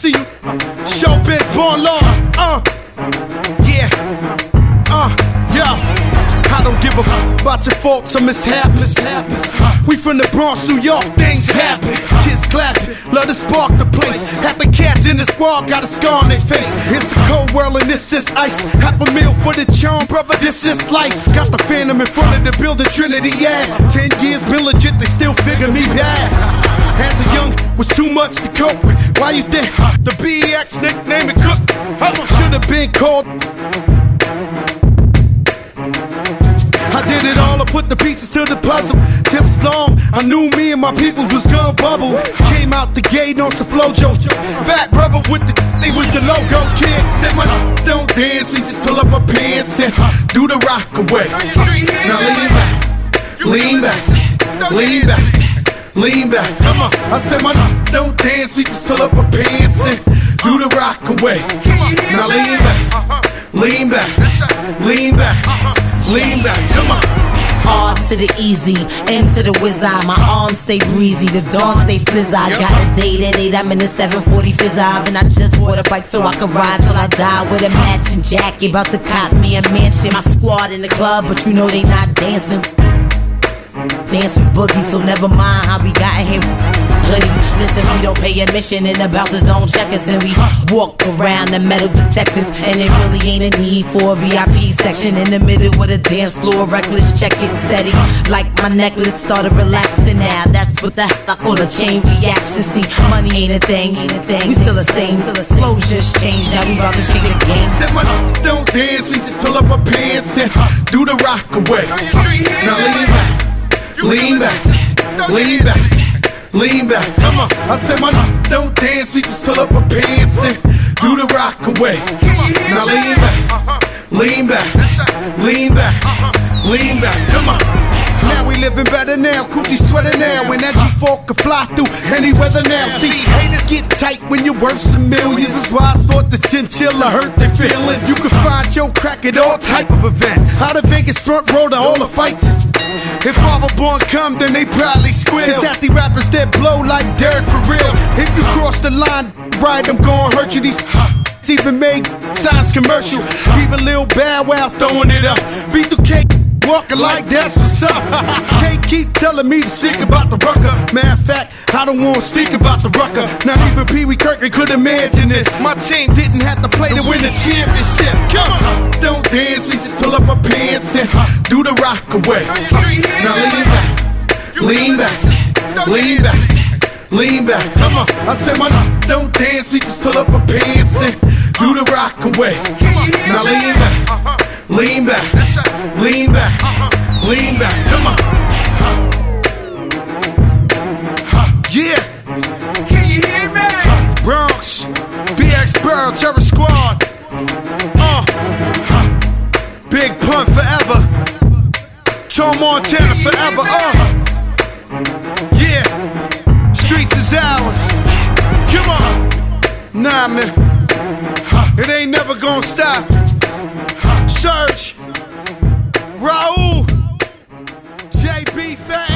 see you. Showbiz, born law. Yeah. Yeah. I don't give a fuck about your faults or mishaps. We from the Bronx, New York, things happen. Kids clapping, love to spark the place. Half the cats in the squad got a scar on their face. It's a cold world and this is ice. $500,000 for the charm, brother, this is life. Got the Phantom in front of the building, Trinity, yeah. 10 years been legit, they still figure me bad. As a young, was too much to cope with. Why you think the BX nickname it Cook? Should have been called. I did it all, I put the pieces to the puzzle. Just as long, I knew me and my people was gonna bubble. Came out the gate on some flojo. Fat brother with the, they was the logo kid. Said my don't dance, we just pull up our pants and do the rock away. Now lean back, lean back, lean back. Come on, I said my don't dance, we just pull up our pants and do the rock away. Now lean back, lean back, lean back. Lean back, come on. R to the easy, M to the wizard. My arms stay breezy, the dawn stay flizz. I got a date at 8, I'm in the 740 Fizz-Ave. And I just bought a bike so I can ride till I die. With a matching jacket, about to cop me a mansion. My squad in the club, but you know they not dancing. Dance with boogies, so never mind how we got here. Hoodies, listen, we don't pay admission and the bouncers don't check us. And we walk around the metal detectors. And it really ain't a need for a VIP section. In the middle with a dance floor, reckless, check it, steady. Like my necklace started relaxing now. That's what the hell I call a chain reaction. See, money ain't a thing, we still the same. Flow just changed, now we about to change the game. Said my don't dance, we just pull up our pants and do the rock away. Now lean back, lean back, lean back. Come on, I said my don't dance, we just pull up our pants and do the rock away. Now lean back, lean back, lean back, lean back. Come on. Now we living better now, coochie sweater now. When that G4 can fly through any weather now. See, haters get tight when you're worth some millions. That's why I thought the chinchilla hurt their feelings. You can find your crack at all type of events. Out of Vegas front row to all the fights. If Father Born come, then they probably squeal. It's half the rappers that blow like Derek for real. If you cross the line, right, I'm gonna hurt you. These even made signs commercial. Even Lil Bow Wow throwing it up. B2K walking like that's what's up. Can't keep telling me to speak about the rucker. Matter of fact, I don't want to speak about the rucker. Not even Pee Wee Kirkland could imagine this. My team didn't have to play to win the championship. Come on, don't dance, we just pull up our pants and do the rock away. Now lean back, lean back, lean back. Come on, I said my don't dance, we just pull up our pants and do the rock away. Now lean back, lean back, lean back, lean back. Come on. Yeah. Can you hear me? Bronx, BX Burrow, Terror Squad. Big Pun forever. Tom Montana forever. Yeah. Streets is ours. Come on. Nah, man. It ain't never gonna stop. Search. Raul. JB Fat.